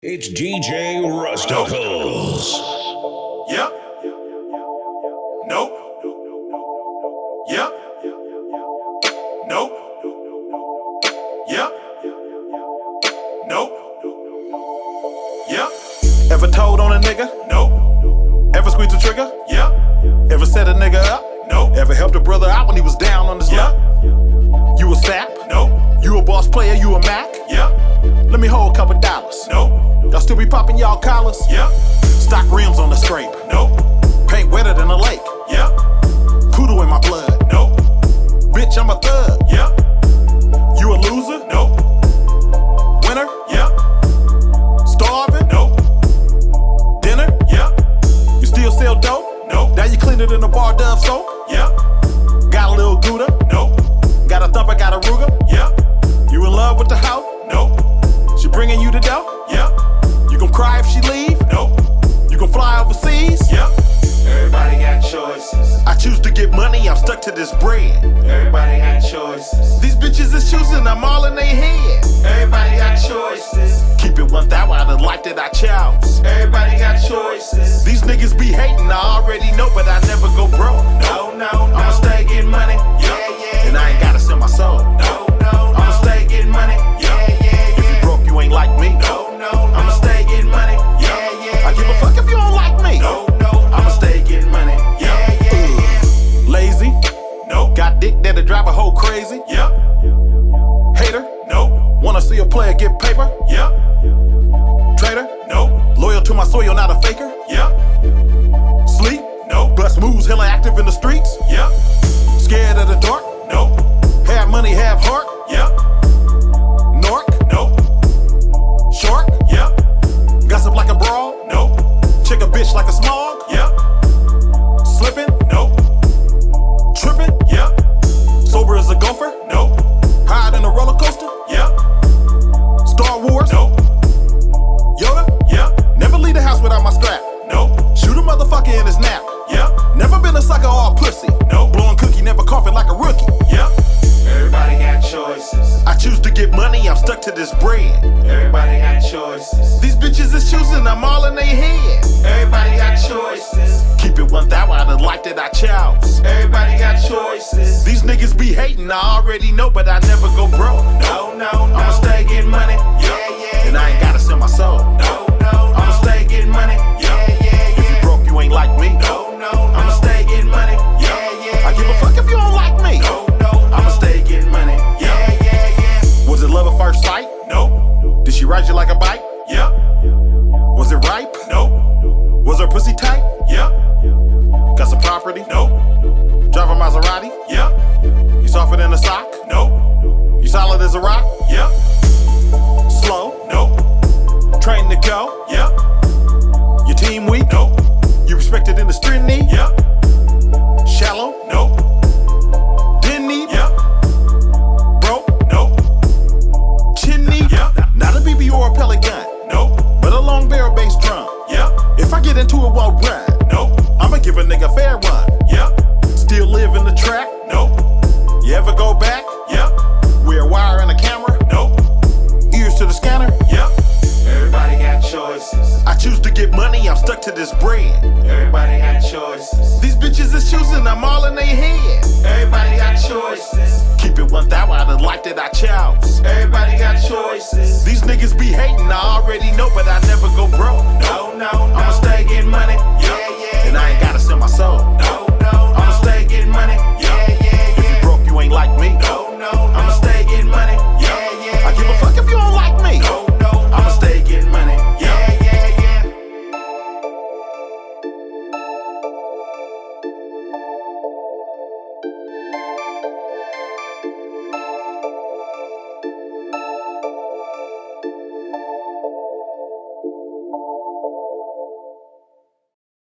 It's DJ Rusticles. Yep. Nope. Yep. Nope. Yep. Nope. Yep. Ever told on a nigga? Nope. Ever squeezed the trigger? Yep. Ever set a nigga up? Nope. Ever helped a brother out when he was down on his luck? Yep. You a sap? Nope. You a boss player? You a Mac? Yep. Let me hold a couple dollars. Nope. Y'all still be popping y'all collars? Yep. Stock rims on the scrape. Nope. Paint wetter than a lake. Yep. Poodle in my blood. Nope. Bitch, I'm a thug. Yep. You a loser? Nope. Winner? Yep. Starving? Nope. Dinner? Yep. You still sell dope? Nope. Now you cleaner than a bar Dove soap? Yep. Got a little Gouda? Nope. Got a thumper, got a Ruger? Yep. You in love with the hoe? Nope. She bringing you the dough? Yep. You gon' cry if she leave? Nope. You gon' fly overseas? Yep. Everybody got choices. I choose to get money, I'm stuck to this bread. Everybody got choices. These bitches is choosing, I'm all in their head. Everybody got choices. Keep it 1,000 out of the life that I chose. Everybody got choices. These niggas be hating, I already know, but I never go broke. No, no, no. I'ma stay getting money, Yeah. and I ain't gotta sell my soul. No, no, I'ma stay getting money, Yeah. If you broke, you ain't like me. No, no, I'ma stay getting money, Yeah. I give a fuck if you don't like me. No, I'ma stay getting money, Yeah. Lazy, No. got dick that'll drive a hoe crazy. Yep. Hater, No. wanna see a player get paper. Yep. Traitor, No. loyal to my soil, not a faker. Yep. Sleep, No. bust moves, hella active in the streets. Yep. Scared of the dark, No. have money, have heart. Yep. Nork, No. shark, Yep. gossip like a brawl. No. Check a bitch like a smog. Yep. Slipping, No. tripping, Yep. sober as a gopher. No. Higher than a roller coaster. Yep. Star Wars, No. Yoda. Yep. Never leave the house without my strap. No. Shoot a motherfucker in his nap. Yep. Never been a sucker or a pussy. No. Blowing cookie, never coughing like a rookie. Yep. Everybody got choices. I choose to get money, I'm stuck to this bread. Everybody got choices. These bitches is choosing, I'm all in their head. Everybody got choices. Keep it 1,000 out of the life that I chose. Everybody got choices. These niggas be hating, I already know, but I never go broke. No, no, no. I'ma stay getting money, Yeah. and I ain't gotta sell my soul. No, no, I'ma stay getting money, Yeah. if you broke, you ain't like me. No, no, I'ma stay getting money, Yeah. I give a fuck if you don't like me. No, no, I'ma stay getting money, Yeah. Was it love at first sight? No. Did she ride you like a bike? Yep. Was it ripe? No. Was her pussy tight? Yep. Got some property? No. Drive a Maserati? Yep. You softer than a sock? No. You solid as a rock? Yep. Slow? No. Trained to go? Yep. Your team weak? No. You respected in the street knee? Yep. Shallow? No. Didn't need? Yep. Broke? No. Chin knee? Yep. Not a BB or a pellet gun, No. but a long barrel bass drum. Yep. If I get into it, won't run. No. I'ma give a nigga fair one. Yep. Still live in the track? No. You ever go back? Yep. Wear a wire and a camera? No. Ears to the scanner? Yep. Everybody got choices. I choose to get money, I'm stuck to this bread. Everybody got choices. These bitches is choosing, I'm all in their head. Everybody got choices. Keep it 1,000 out of the life that I chose. Everybody got choices. These niggas be hating, I already know, but I never go broke. No, no, no.